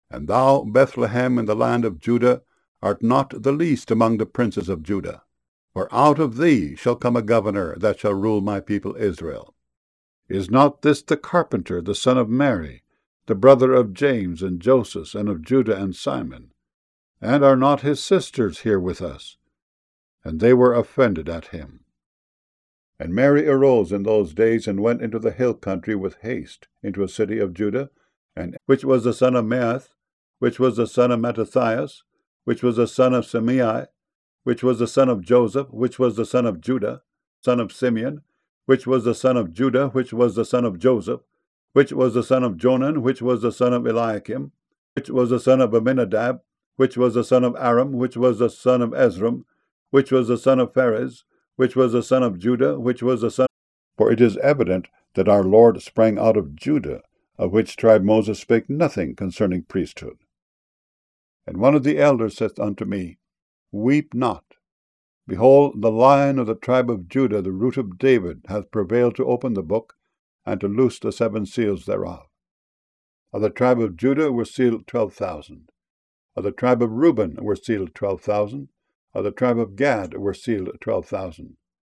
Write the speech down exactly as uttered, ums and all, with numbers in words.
And thou, Bethlehem, in the land of Judah, art not the least among the princes of Judah. For out of thee shall come a governor that shall rule my people Israel. Is not this the carpenter, the son of Mary, the brother of James and Joseph, and of Judah and Simon? And are not his sisters here with us? And they were offended at him. And Mary arose in those days, and went into the hill country with haste, into a city of Judah, and which was the son of Maath, which was the son of Mattathias, which was the son of Semei, which was the son of Joseph, which was the son of Judah, son of Simeon, which was the son of Judah, which was the son of Joseph, which was the son of Jonan, which was the son of Eliakim, which was the son of Abinadab, which was the son of Aram, which was the son of Ezram, which was the son of Pharez, which was the son of Judah, which was the son. For it is evident that our Lord sprang out of Judah, of which tribe Moses spake nothing concerning priesthood. And one of the elders saith unto me, Weep not. Behold, the Lion of the tribe of Judah, the root of David, hath prevailed to open the book, and to loose the seven seals thereof. Of the tribe of Judah were sealed twelve thousand. Of the tribe of Reuben were sealed twelve thousand. Of the tribe of Gad were sealed twelve thousand.